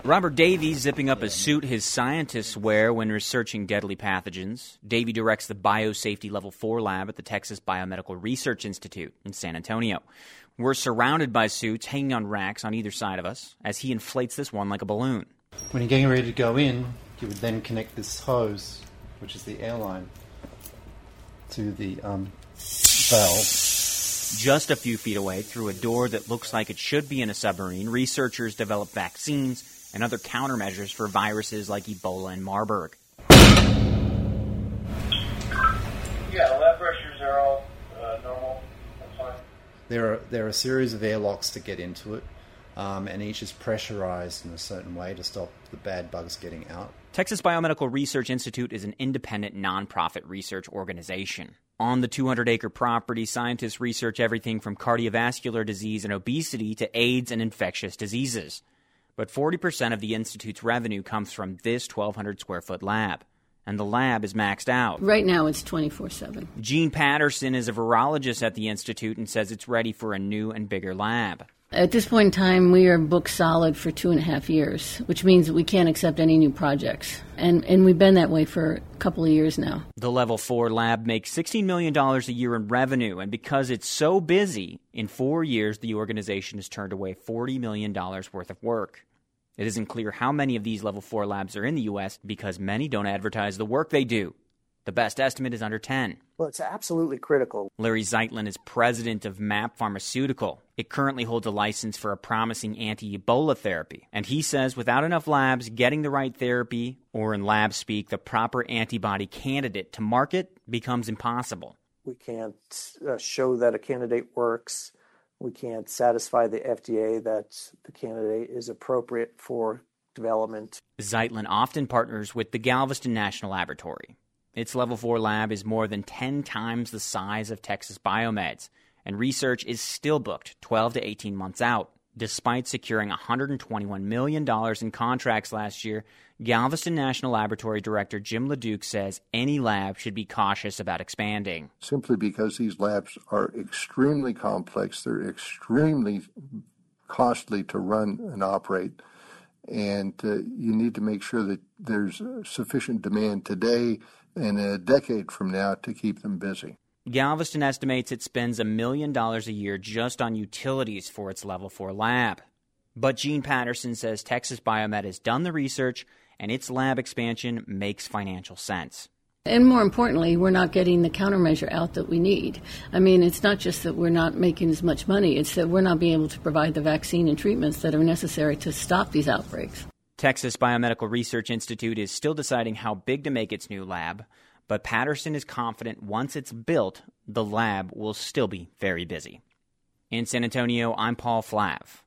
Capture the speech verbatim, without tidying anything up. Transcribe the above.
Robert Davies zipping up a suit his scientists wear when researching deadly pathogens. Davey directs the Biosafety Level four lab at the Texas Biomedical Research Institute in San Antonio. We're surrounded by suits hanging on racks on either side of us as he inflates this one like a balloon. When you're getting ready to go in, you would then connect this hose, which is the airline, to the um, valve. Just a few feet away, through a door that looks like it should be in a submarine, researchers develop vaccines and other countermeasures for viruses like Ebola and Marburg. Yeah, the lab pressures are all uh, normal. That's fine. There are there are a series of airlocks to get into it, um, and each is pressurized in a certain way to stop the bad bugs getting out. Texas Biomedical Research Institute is an independent, nonprofit research organization. On the two hundred acre property, scientists research everything from cardiovascular disease and obesity to AIDS and infectious diseases. But forty percent of the Institute's revenue comes from this twelve hundred square foot lab. And the lab is maxed out. Right now it's twenty-four seven. Gene Patterson is a virologist at the Institute and says it's ready for a new and bigger lab. At this point in time, we are booked solid for two and a half years, which means that we can't accept any new projects. And and we've been that way for a couple of years now. The Level four lab makes sixteen million dollars a year in revenue, and because it's so busy, in four years the organization has turned away forty million dollars worth of work. It isn't clear how many of these Level four labs are in the U S because many don't advertise the work they do. The best estimate is under ten. Well, it's absolutely critical. Larry Zeitlin is president of MAP Pharmaceutical. It currently holds a license for a promising anti-Ebola therapy. And he says without enough labs getting the right therapy, or in lab speak, the proper antibody candidate to market, becomes impossible. We can't uh, show that a candidate works. We can't satisfy the F D A that the candidate is appropriate for development. Zeitlin often partners with the Galveston National Laboratory. Its Level four lab is more than ten times the size of Texas Biomed's, and research is still booked twelve to eighteen months out. Despite securing one hundred twenty-one million dollars in contracts last year, Galveston National Laboratory Director Jim LeDuc says any lab should be cautious about expanding. Simply because these labs are extremely complex, they're extremely costly to run and operate, and uh, you need to make sure that there's sufficient demand today and a decade from now to keep them busy. Galveston estimates it spends a million dollars a year just on utilities for its Level four lab. But Gene Patterson says Texas Biomed has done the research and its lab expansion makes financial sense. And more importantly, we're not getting the countermeasure out that we need. I mean, it's not just that we're not making as much money, it's that we're not being able to provide the vaccine and treatments that are necessary to stop these outbreaks. Texas Biomedical Research Institute is still deciding how big to make its new lab, but Patterson is confident once it's built, the lab will still be very busy. In San Antonio, I'm Paul Flav.